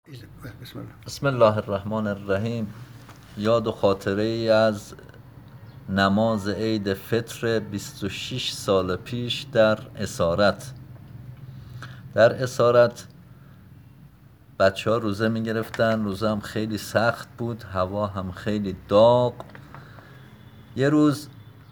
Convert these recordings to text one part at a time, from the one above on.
بسم الله. بسم الله الرحمن الرحیم. یاد و خاطره ای از نماز عید فطر 26 سال پیش در اسارت. در اسارت بچه ها روزه می گرفتن. روزه هم خیلی سخت بود، هوا هم خیلی داغ. یه روز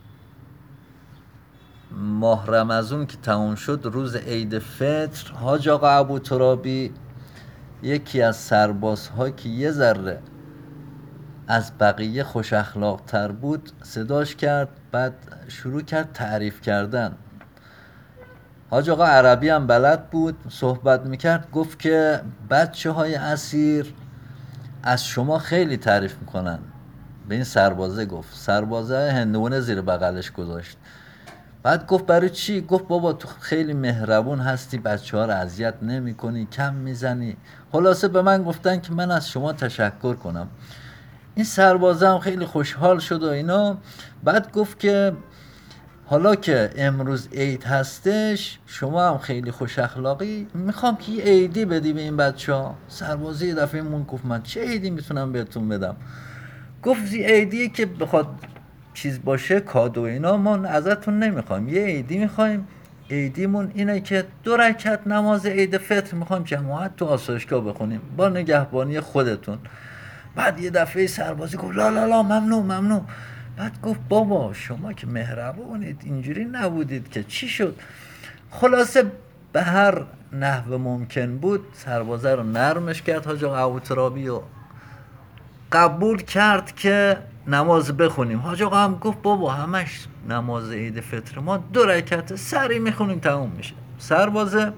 ماه رمضان که تموم شد، روز عید فطر، حاج آقا ابوترابی، یکی از سربازها که یه ذره از بقیه خوش اخلاق تر بود، صداش کرد. بعد شروع کرد تعریف کردن. حاج آقا عربی هم بلد بود، صحبت میکرد. گفت که بچه های اسیر از شما خیلی تعریف میکنن. به این سربازه گفت. سربازه هندونه زیر بغلش گذاشت. بعد گفت برای چی؟ گفت بابا تو خیلی مهربون هستی، بچه ها رو اذیت نمی کنی، کم میزنی. خلاصه به من گفتن که من از شما تشکر کنم. این سربازه هم خیلی خوشحال شد و اینا. بعد گفت که حالا که امروز عید هستش، شما هم خیلی خوش اخلاقی، میخوام که یه عیدی بدی به این بچه ها. سربازه یه دفعه مون گفت من چه عیدی میتونم بهتون بدم؟ گفت یه عیدی که بخواد چیز باشه، کادو اینا، ما ازتون نمیخوایم، یه عیدی میخوایم. عیدیمون اینه که 2 رکعت نماز عید فطر میخوایم جماعت تو آسایشگاه بخونیم با نگهبانی خودتون. بعد یه دفعه سربازی گفت لا لا لا، ممنون ممنون. بعد گفت بابا شما که مهربونید، اینجوری نبودید که چی شد؟ خلاصه به هر نحو ممکن بود سربازه رو نرمش کرد حاج آقا ابوترابی و قبول کرد که نماز بخونیم. حاج آقا هم گفت بابا همش نماز عید فطر ما 2 رکعت سری میخونیم تموم میشه. سربازه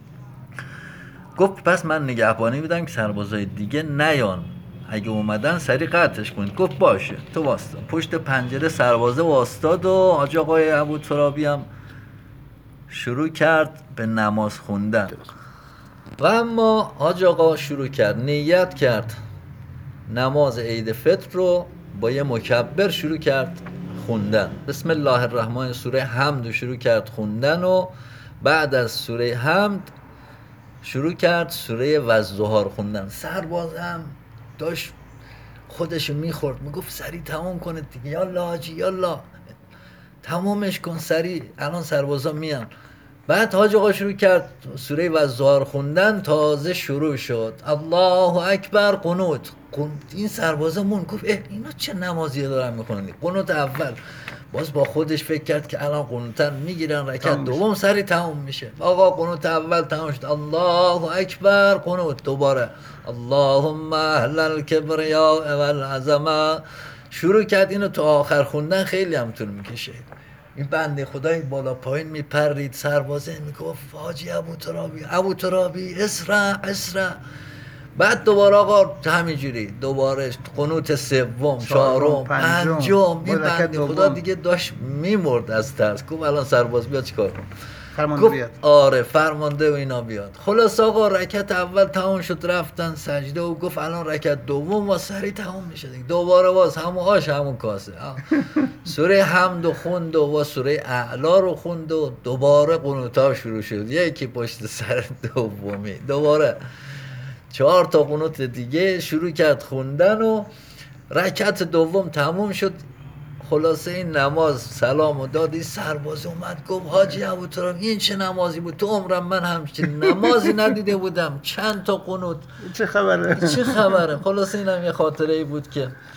گفت پس من نگهبانی میدم که سربازای دیگه نیان، اگه اومدن سری قطعش کنید. گفت باشه. تو واسطا پشت پنجره سربازه واسطاد و حاج آقای ابوترابی هم شروع کرد به نماز خوندن. و اما حاج آقا شروع کرد، نیت کرد نماز عید فطر رو با یه مکبر شروع کرد خوندن. بسم الله الرحمن، سوره حمد شروع کرد خوندن و بعد از سوره حمد شروع کرد سوره والضحی خوندن. سربازم داشت خودشو میخورد، میگفت سریع تمام کنه دیگه، یالا حاجی یالا تمامش کن سریع، الان سربازا میان. بعد حاج آقا شروع کرد سوره والضحی خوندن. تازه شروع شد الله اکبر قنوت. این سربازا مون گفت اینا چه نمازی دارن میخونن؟ قنوت اول. باز با خودش فکر کرد که الان قنوتن میگیرن، رکعت دوم سری تموم میشه. آقا قنوت اول تموم شد، الله اکبر قنوت. دوباره اللهم اهل الکبریا والعظمه. شروع کرد. اینو تو آخر خوندن خیلی هم طول میکشه. این بنده خدای بالا پایین میپرید. سربازه میگفت حاجی ابوترابی اسرع اسرع. بعد دوباره آقا همینجوری دوباره قنوت سوم، چهارم، پنجم. این بنده خدا دیگه داشت میمرد از ترس. گفت الان سرباز بیاد چیکار کنه؟ فرمانده بیاد. آره فرمانده و اینا بیاد. خلاص آقا رکعت اول تمام شد، رفتن سجده و گفت الان رکعت دوم و سری تمام میشه دیگه. دوباره باز همون آش همون کاسه. سوره حمد و خوند و سوره اعلی رو خوند و دوباره قنوت‌ها شروع شد، یکی پشت سر دومی. دوباره 4 تا قنوت دیگه شروع کرد خوندن و رکعت دوم تموم شد. خلاصه این نماز سلام و دادی. سرباز اومد گفت حاجی ابوترابی این چه نمازی بود؟ تو عمرم من همچین نمازی ندیده بودم، چند تا قنوت، چه خبره؟ چه خبره؟ خلاصه اینم یه خاطره ای بود که